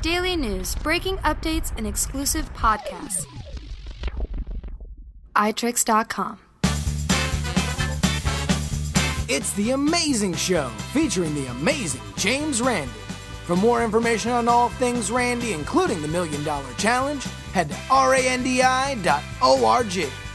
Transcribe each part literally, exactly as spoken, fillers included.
Daily news, breaking updates, and exclusive podcasts. i tricks dot com. It's The Amazing Show, featuring the amazing James Randi. For more information on all things Randi, including the Million Dollar Challenge, head to randi dot org.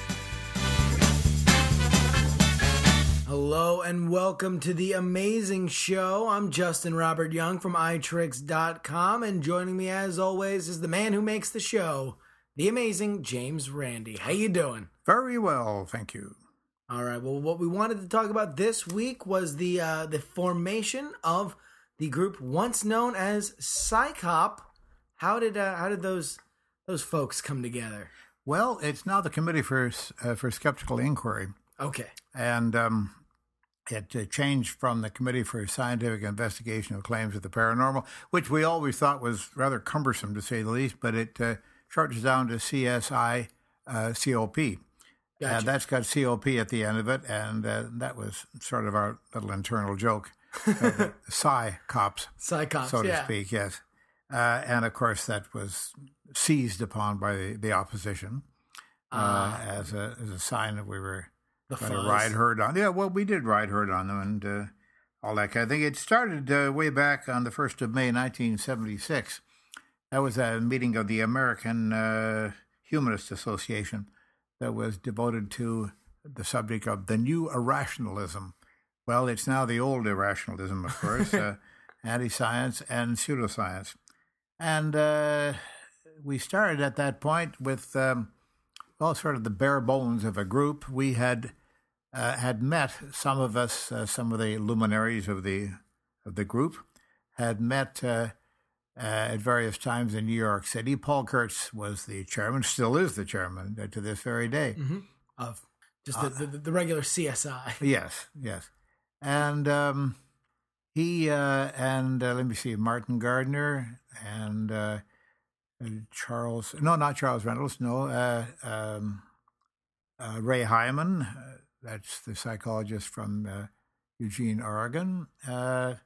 Hello and welcome to The Amazing Show. I'm Justin Robert Young from i tricks dot com, and joining me as always is the man who makes the show, the amazing James Randi. How you doing? Very well, thank you. All right, well, what we wanted to talk about this week was the uh, the formation of the group once known as PsyCop. How did uh, how did those those folks come together? Well, it's now the Committee for uh, for Skeptical Inquiry. Okay. And um, it uh, changed from the Committee for Scientific Investigation of Claims of the Paranormal, which we always thought was rather cumbersome, to say the least, but it uh, shortens down to C S I C O P. Gotcha. Uh, that's got C O P at the end of it, and uh, that was sort of our little internal joke. uh, Psy cops, Psy cops, so to yeah. speak, yes. Uh, and of course, that was seized upon by the, the opposition uh, uh, as a as a sign that we were going to ride herd on. Yeah, well, we did ride herd on them and uh, all that kind of thing. It started uh, way back on the first of May, nineteen seventy-six. That was a meeting of the American uh, Humanist Association that was devoted to the subject of the new irrationalism. Well, it's now the old irrationalism, of course, uh, anti-science and pseudoscience. And uh, we started at that point with, um, well, sort of the bare bones of a group. We had uh, had met, some of us, uh, some of the luminaries of the of the group, had met uh, Uh, at various times in New York City. Paul Kurtz was the chairman, still is the chairman uh, to this very day. Mm-hmm. Of just the, uh, the, the regular C S I. Yes, yes. And um, he uh, and, uh, let me see, Martin Gardner and uh, Charles, no, not Charles Reynolds, no, uh, um, uh, Ray Hyman, uh, that's the psychologist from uh, Eugene, Oregon. Uh,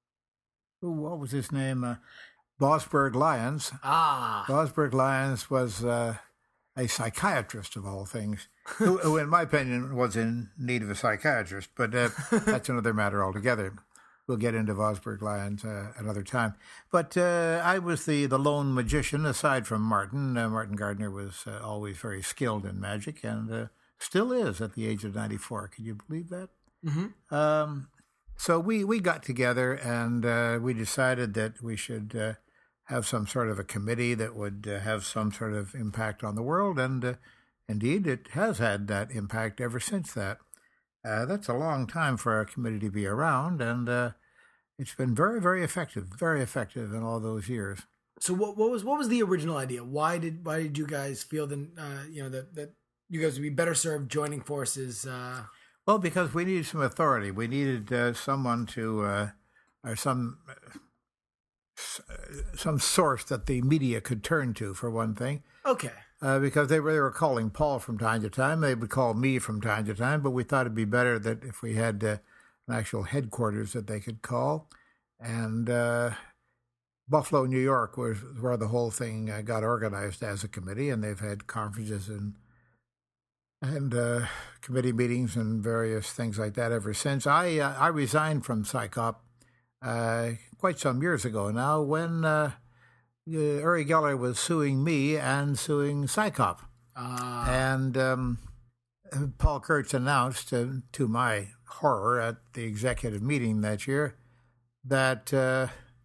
what was his name? Uh, Bosberg Lyons. Ah. Bosberg Lyons was uh, a psychiatrist, of all things, who, who, in my opinion, was in need of a psychiatrist, but uh, that's another matter altogether. We'll get into Bosberg Lyons uh, another time. But uh, I was the, the lone magician, aside from Martin. Uh, Martin Gardner was uh, always very skilled in magic, and uh, still is at the age of ninety-four. Can you believe that? Mm-hmm. Um, so we, we got together, and uh, we decided that we should uh, have some sort of a committee that would uh, have some sort of impact on the world, and uh, indeed it has had that impact ever since that. Uh, that's a long time for a committee to be around, and uh, it's been very, very effective, very effective in all those years. So what, what was what was the original idea? Why did why did you guys feel that uh, you know that, that you guys would be better served joining forces? Uh... Well, because we needed some authority. We needed uh, someone to, uh, or some. Uh, some source that the media could turn to, for one thing. Okay. Uh, because they were, they were calling Paul from time to time. They would call me from time to time, but we thought it'd be better that if we had uh, an actual headquarters that they could call. And uh, Buffalo, New York was where the whole thing uh, got organized as a committee, and they've had conferences and and uh, committee meetings and various things like that ever since. I uh, I resigned from PsyCop Uh, quite some years ago now, when uh, uh, Uri Geller was suing me and suing PsyCop. Uh. And um, Paul Kurtz announced, uh, to my horror at the executive meeting that year, that uh,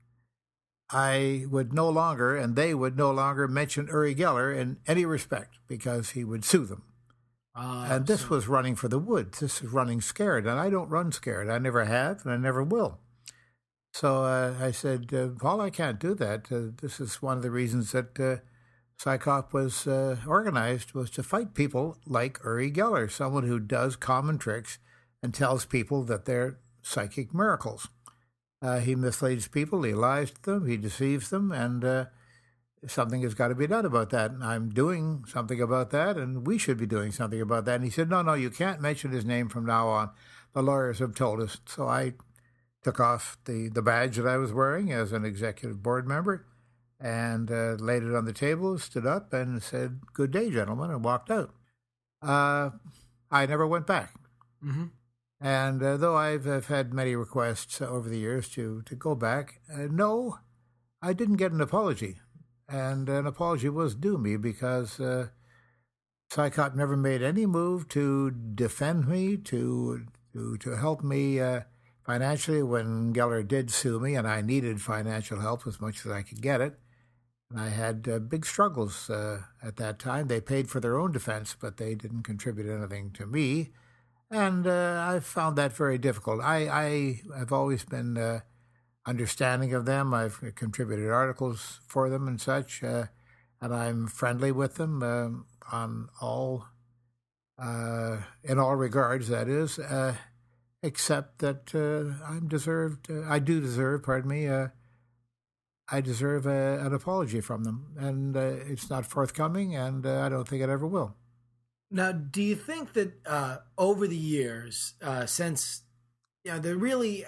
I would no longer, and they would no longer mention Uri Geller in any respect, because he would sue them. Uh, and this so... was running for the woods. This is running scared, and I don't run scared. I never have, and I never will. So uh, I said, uh, Paul, I can't do that. Uh, this is one of the reasons that uh, PsyCop was uh, organized, was to fight people like Uri Geller, someone who does common tricks and tells people that they're psychic miracles. Uh, he misleads people, he lies to them, he deceives them, and uh, something has got to be done about that. And I'm doing something about that, and we should be doing something about that. And he said, no, no, you can't mention his name from now on. The lawyers have told us. So I took off the, the badge that I was wearing as an executive board member and uh, laid it on the table, stood up, and said, "Good day, gentlemen," and walked out. Uh, I never went back. Mm-hmm. And uh, though I've, I've had many requests over the years to, to go back, uh, no, I didn't get an apology. And an apology was due me because uh, SICOP never made any move to defend me, to to, to help me uh, financially when Geller did sue me, and I needed financial help as much as I could get it. And I had uh, big struggles uh, at that time. They paid for their own defense, but they didn't contribute anything to me. And uh, I found that very difficult. I, I have always been uh, understanding of them. I've contributed articles for them and such, uh, and I'm friendly with them uh, on all, uh, in all regards. That is, uh, except that uh, I'm deserved. Uh, I do deserve. Pardon me. Uh, I deserve a, an apology from them, and uh, it's not forthcoming, and uh, I don't think it ever will. Now, do you think that uh, over the years, uh, since you know, they're really,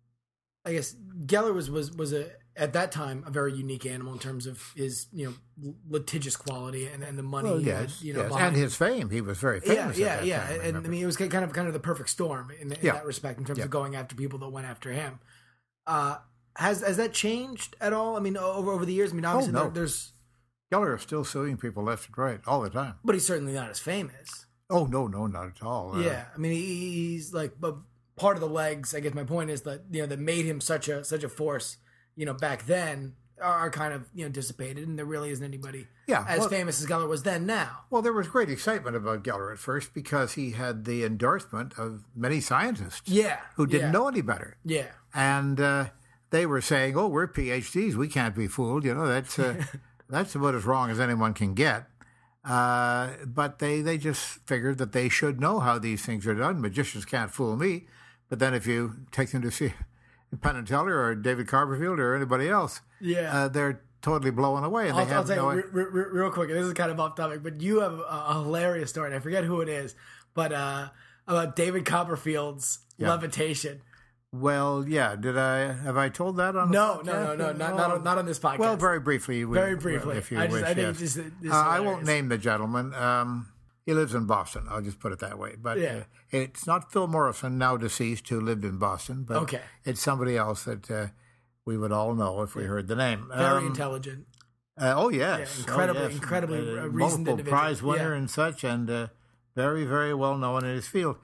I guess Geller was was was a at that time a very unique animal in terms of his you know litigious quality and, and the money well, he yes, had, you know, yes. and his fame. He was very famous. Yeah, yeah, at that yeah. time, and I mean, it was kind of kind of the perfect storm in, in yeah. that respect in terms yeah. of going after people that went after him. Uh, has has that changed at all? I mean, over over the years. I mean, obviously oh, no. there, there's. Geller is still suing people left and right all the time. But he's certainly not as famous. Oh, no, no, not at all. Uh, yeah, I mean, he, he's like, but part of the legs, I guess my point is that, you know, that made him such a such a force, you know, back then are, are kind of, you know, dissipated, and there really isn't anybody yeah, as well, famous as Geller was then now. Well, there was great excitement about Geller at first because he had the endorsement of many scientists yeah, who didn't yeah. know any better. Yeah. And uh, they were saying, oh, we're P H Ds, we can't be fooled. You know, that's... Uh, That's about as wrong as anyone can get. Uh, but they, they just figured that they should know how these things are done. Magicians can't fool me. But then if you take them to see Penn and Teller or David Copperfield or anybody else, yeah, uh, they're totally blown away. And I'll, they have I'll tell no you re- re- real quick, and this is kind of off topic, but you have a, a hilarious story, and I forget who it is, but uh, about David Copperfield's yeah. levitation. Well, yeah. Did I have I told that on? No, no, no, no, not not on, not on this podcast. Well, very briefly. We, very briefly, if you I, just, wish. I think yes. it's just, it's uh, I won't name the gentleman. Um, he lives in Boston. I'll just put it that way. But yeah. uh, it's not Phil Morrison, now deceased, who lived in Boston. But okay. it's somebody else that uh, we would all know if we yeah. heard the name. Very um, intelligent. Uh, oh yes, yeah, incredibly, oh, yes. incredibly uh, reasoned multiple individual. prize winner yeah. and such, and uh, very, very well known in his field.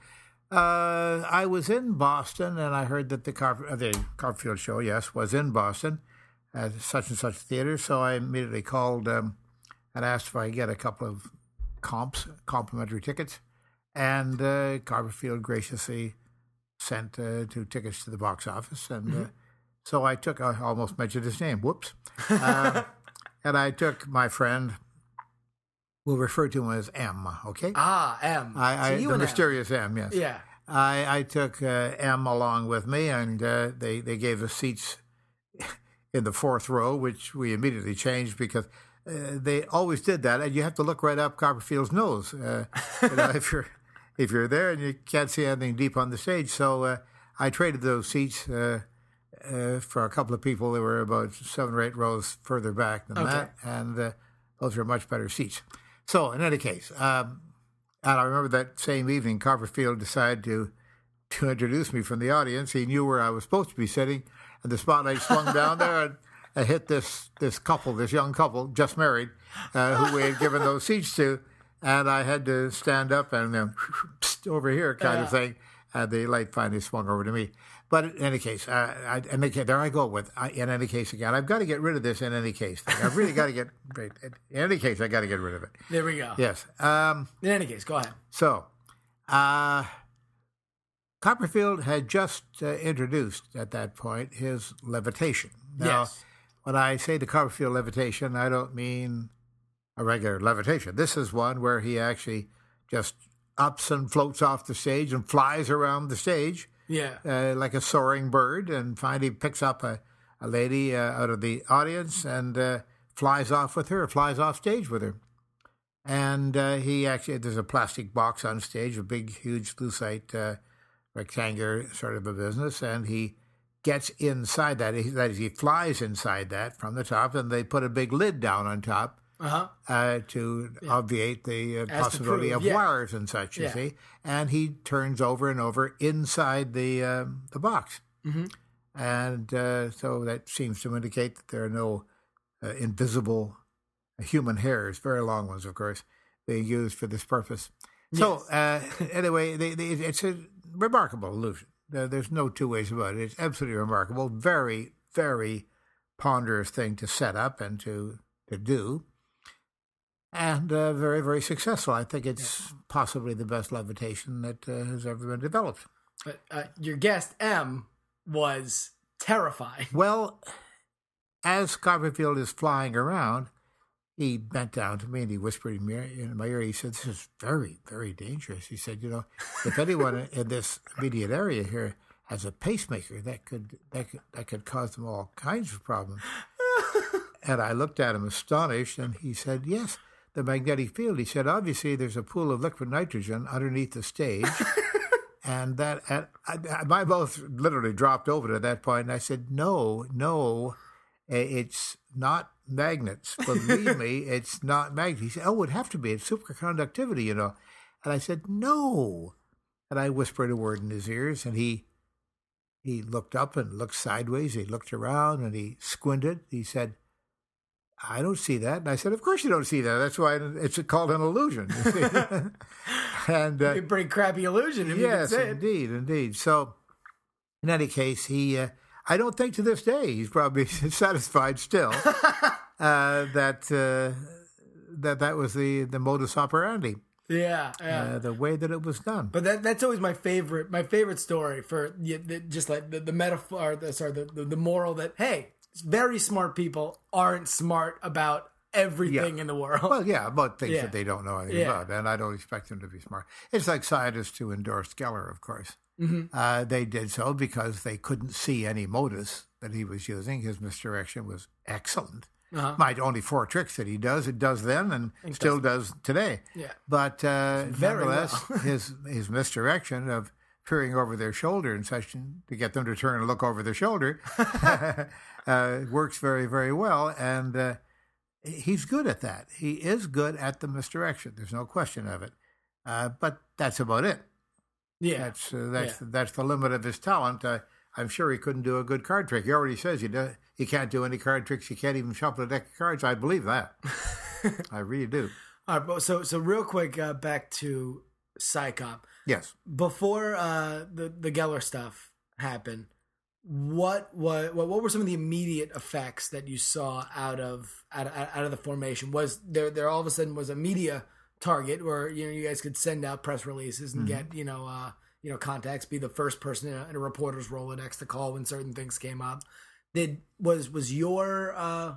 Uh, I was in Boston, and I heard that the Car- uh, the Copperfield show, yes, was in Boston at such and such theater. So I immediately called um, and asked if I could get a couple of comps, complimentary tickets, and uh, Copperfield graciously sent uh, two tickets to the box office, and mm-hmm. uh, so I took. I almost mentioned his name. Whoops. Uh, and I took my friend. We'll refer to him as M, okay? Ah, M. I, I, so the mysterious M. M, yes. Yeah. I, I took uh, M along with me, and uh, they, they gave us seats in the fourth row, which we immediately changed because uh, they always did that, and you have to look right up Copperfield's nose uh, you know, if you're if you're there and you can't see anything deep on the stage. So uh, I traded those seats uh, uh, for a couple of people that were about seven or eight rows further back than okay. that, and uh, those were much better seats. So, in any case, um, and I remember that same evening, Copperfield decided to to introduce me from the audience. He knew where I was supposed to be sitting, and the spotlight swung down there and, and hit this this couple, this young couple, just married, uh, who we had given those seats to, and I had to stand up and then over here kind yeah. of thing, and the light finally swung over to me. But in any case, uh, I, in any case, there I go with, I, in any case again. I've got to get rid of this in any case thing. I've really got to get, in any case, I got to get rid of it. There we go. Yes. Um, in any case, go ahead. So, uh, Copperfield had just uh, introduced at that point his levitation. Now, yes. when I say the Copperfield levitation, I don't mean a regular levitation. This is one where he actually just ups and floats off the stage and flies around the stage. Yeah, uh, like a soaring bird, and finally picks up a, a lady uh, out of the audience and uh, flies off with her, flies off stage with her. And uh, he actually, there's a plastic box on stage, a big, huge lucite uh, rectangular sort of a business, and he gets inside that. That is, he flies inside that from the top, and they put a big lid down on top uh-huh. uh, to yeah. obviate the uh, possibility prove, of yeah. wires and such, you yeah. see. And he turns over and over inside the uh, the box. Mm-hmm. And uh, so that seems to indicate that there are no uh, invisible human hairs, very long ones, of course, being used for this purpose. Yes. So uh, anyway, they, they, it's a remarkable illusion. There's no two ways about it. It's absolutely remarkable. Very, very ponderous thing to set up and to to do. And uh, very, very successful. I think it's yeah. possibly the best levitation that uh, has ever been developed. But uh, your guest, M, was terrified. Well, as Copperfield is flying around, he bent down to me and he whispered in my, ear, in my ear, he said, "This is very, very dangerous." He said, "You know, if anyone in this immediate area here has a pacemaker, that could that could, that could cause them all kinds of problems." And I looked at him astonished, and he said, "Yes, the magnetic field." He said, "Obviously, there's a pool of liquid nitrogen underneath the stage." And that, and I, my mouth literally dropped over at that point, and I said, "No, no, it's not magnets. Believe me, it's not magnets." He said, "Oh, it would have to be. It's superconductivity, you know." And I said, "No." And I whispered a word in his ears, and he he looked up and looked sideways. He looked around, and he squinted. He said, "I don't see that." And I said, "Of course you don't see that. That's why it's called an illusion." And uh, a pretty crappy illusion, if yes, you could say it. indeed, indeed. So, in any case, he, uh, I don't think to this day he's probably satisfied still uh, that uh, that that was the, the modus operandi. Yeah, yeah. Uh, the way that it was done. But that that's always my favorite. My favorite story for yeah, the, just like the, the metaphor. The, sorry, the, the the moral that hey, very smart people aren't smart about everything yeah. in the world. Well, yeah, about things yeah. that they don't know anything yeah. about, and I don't expect them to be smart. It's like scientists who endorsed Geller, of course. Mm-hmm. Uh, they did so because they couldn't see any modus that he was using. His misdirection was excellent. Uh-huh. My only four tricks that he does, it does then and still does today. Yeah. But uh, nonetheless, well. his his misdirection of peering over their shoulder and such to get them to turn and look over their shoulder uh, works very, very well. And uh, he's good at that. He is good at the misdirection. There's no question of it. Uh, but that's about it. Yeah, that's uh, that's yeah. that's the limit of his talent. Uh, I'm sure he couldn't do a good card trick. He already says he do, he can't do any card tricks. He can't even shuffle a deck of cards. I believe that. I really do. All right, so so real quick, uh, back to Psychop. Yes. Before uh, the the Geller stuff happened, what what what were some of the immediate effects that you saw out of out of, out of the formation? Was there there all of a sudden was a media target where you know you guys could send out press releases and mm-hmm. get you know uh, you know contacts, be the first person in a, in a reporter's Rolodex to call when certain things came up? Did was was your uh,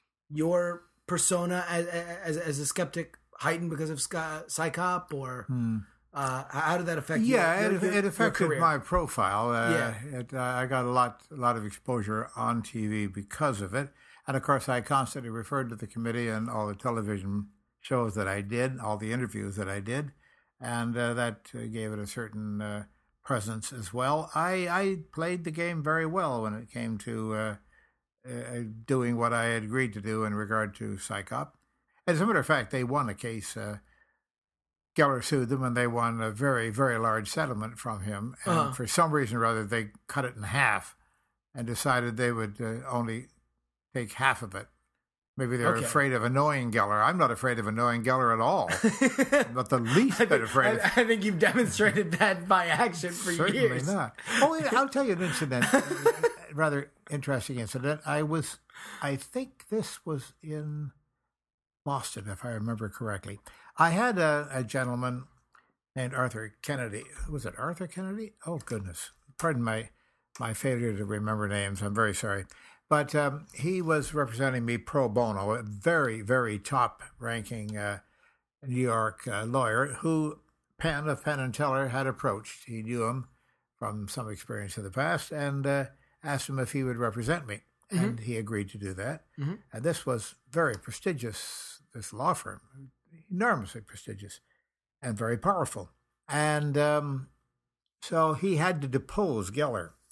your persona as, as as a skeptic heightened because of Psychop, or mm. uh, how did that affect you? Yeah, your, it, your, it affected my profile. Uh, yeah, it, uh, I got a lot a lot of exposure on T V because of it, and of course I constantly referred to the committee and all the television shows that I did, all the interviews that I did, and uh, that uh, gave it a certain uh, presence as well. I, I played the game very well when it came to uh, uh, doing what I had agreed to do in regard to Psychop. As a matter of fact, they won a case. Uh, Geller sued them, and they won a very, very large settlement from him. And uh-huh. for some reason or other, they cut it in half and decided they would uh, only take half of it. Maybe they're okay. afraid of annoying Geller. I'm not afraid of annoying Geller at all. Not the least bit afraid. I, I think you've demonstrated that by action for Certainly years. Certainly not. Oh, I'll tell you an incident, a rather interesting incident. I was, I think this was in Boston, if I remember correctly. I had a, a gentleman named Arthur Kennedy. Was it Arthur Kennedy? Oh, goodness. Pardon my, my failure to remember names. I'm very sorry. But um, he was representing me pro bono, a very, very top-ranking uh, New York uh, lawyer who Penn of Penn and Teller had approached. He knew him from some experience in the past and uh, asked him if he would represent me. Mm-hmm. And he agreed to do that. Mm-hmm. And this was very prestigious, this law firm, enormously prestigious and very powerful. And um, so he had to depose Geller.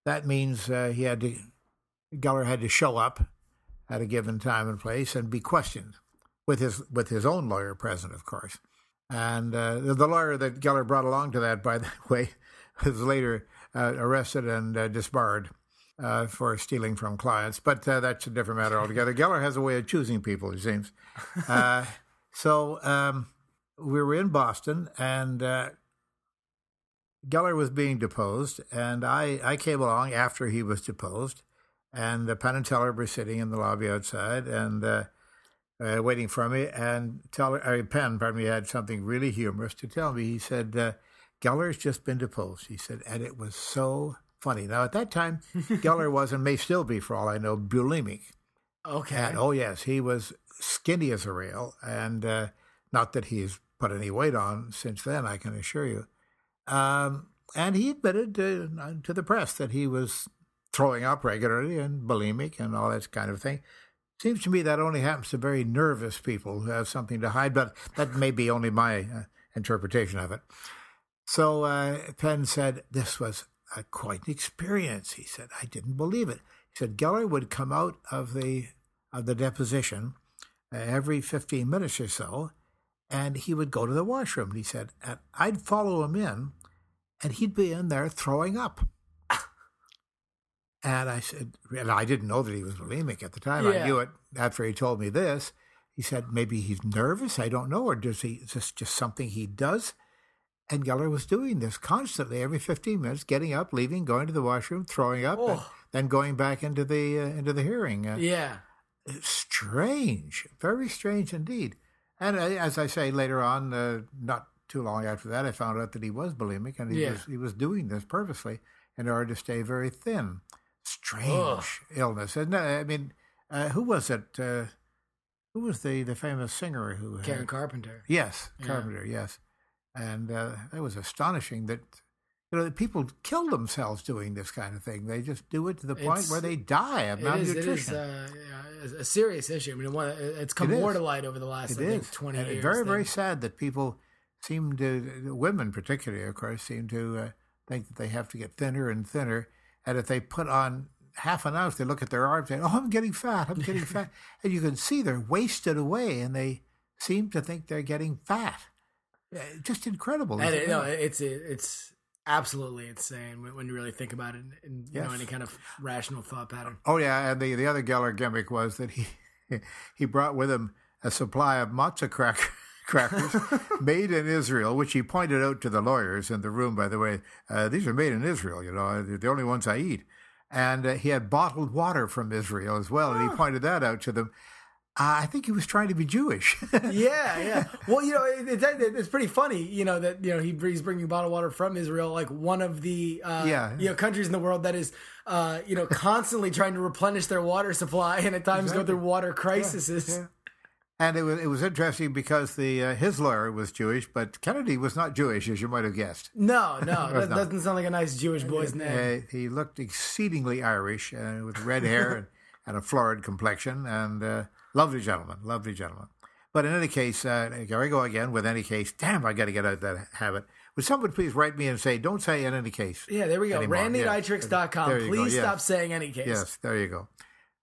that means uh, he had to, Geller had to show up at a given time and place and be questioned with his with his own lawyer present, of course. And uh, the lawyer that Geller brought along to that, by the way, was later uh, arrested and uh, disbarred uh, for stealing from clients. But uh, that's a different matter altogether. Geller has a way of choosing people, it seems. Uh, so um, we were in Boston, and uh, Geller was being deposed, and I, I came along after he was deposed, and uh, Penn and Teller were sitting in the lobby outside and uh, uh, waiting for me, and Teller, uh, Penn, pardon me, had something really humorous to tell me. He said, uh, Geller's just been deposed. He said, and it was so funny. Now, at that time, Geller was, and may still be, for all I know, bulimic. Okay. And, oh, yes, he was skinny as a rail, and uh, not that he's put any weight on since then, I can assure you. Um, and he admitted to, to the press that he was throwing up regularly and bulimic and all that kind of thing. Seems to me that only happens to very nervous people who have something to hide, but that may be only my uh, interpretation of it. So uh, Penn said this was a, quite an experience. He said, I didn't believe it. He said Geller would come out of the of the deposition uh, every fifteen minutes or so, and he would go to the washroom. He said, and I'd follow him in, and he'd be in there throwing up. And I said, and I didn't know that he was bulimic at the time. Yeah. I knew it after he told me this. He said, maybe he's nervous. I don't know. Or does he, is this just something he does? And Geller was doing this constantly, every fifteen minutes, getting up, leaving, going to the washroom, throwing up, Oh. and then going back into the uh, into the hearing. Uh, Yeah. Strange, very strange indeed. And uh, as I say later on, uh, not too long after that, I found out that he was bulimic, and he Yeah. was he was doing this purposely in order to stay very thin. Strange Ugh. illness, isn't it? I mean, uh, who was it? Uh, who was the, the famous singer who had... Karen Carpenter. Yes, Yeah. Carpenter, yes. And uh, that was astonishing that, you know, people kill themselves doing this kind of thing. They just do it to the point It's- where they die of It is, malnutrition. it is uh, yeah, a serious issue. I mean, one- it's come It is. more to light over the last, It I think, is. twenty And years. Very, than- very sad that people seem to, women particularly, of course, seem to uh, think that they have to get thinner and thinner. And if they put on half an ounce, they look at their arms and, oh, I'm getting fat, I'm getting fat. And you can see they're wasted away, and they seem to think they're getting fat. Uh, Just incredible. And isn't it, it? no, it's it's absolutely insane when, when you really think about it in you know Yes. any kind of rational thought pattern. Oh, yeah, and the, the other Geller gimmick was that he he brought with him a supply of matzah cracker, crackers made in Israel, which he pointed out to the lawyers in the room, by the way. Uh, these are made in Israel, you know, they're the only ones I eat. And uh, he had bottled water from Israel as well, and he pointed that out to them. Uh, I think he was trying to be Jewish. Yeah, yeah. Well, you know, it, it, it's pretty funny, you know, that you know he, he's bringing bottled water from Israel, like one of the uh, Yeah. you know countries in the world that is uh, you know constantly trying to replenish their water supply, and at times Exactly. go through water crises. Yeah. And it was it was interesting because the uh, his lawyer was Jewish, but Kennedy was not Jewish, as you might have guessed. No, no, that not. doesn't sound like a nice Jewish boy's name. Uh, he looked exceedingly Irish, uh, with red hair and, and a florid complexion, and uh, lovely gentleman, lovely gentleman. But in any case, uh, here I go again with any case. Damn, I got to get out of that habit. Would someone please write me and say, don't say in any case? Yeah, there we go. anymore. Randy at Yes. i tricks dot com. There you go, Please yes. stop saying any case. Yes, there you go.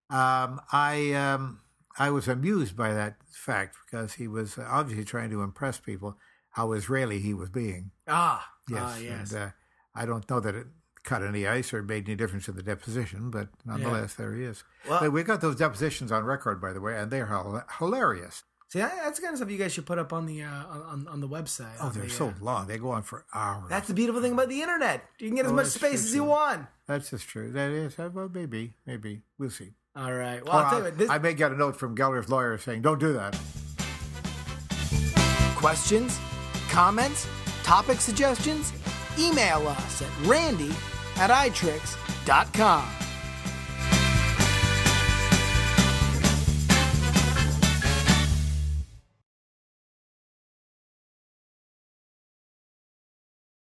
Um, I um, I was amused by that fact because he was obviously trying to impress people how Israeli he was being. Ah, Yes, ah, yes. and uh, I don't know that it cut any ice or made any difference in the deposition, but nonetheless, there he is. Well- But we've got those depositions on record, by the way, and they're hil- hilarious. See, that- that's the kind of stuff you guys should put up on the uh, on on the website. Oh, on they're the, so uh, long; they go on for hours. That's the beautiful thing about the internet. You can get as Oh, much that's space true, as you too. want. That's just true. That is, uh, well, maybe, maybe we'll see. All right. Well, Or I'll tell you what. This, I may get a note from Geller's lawyer saying, "Don't do that." questions, comments, topic suggestions? Email us at randy at i tricks dot com.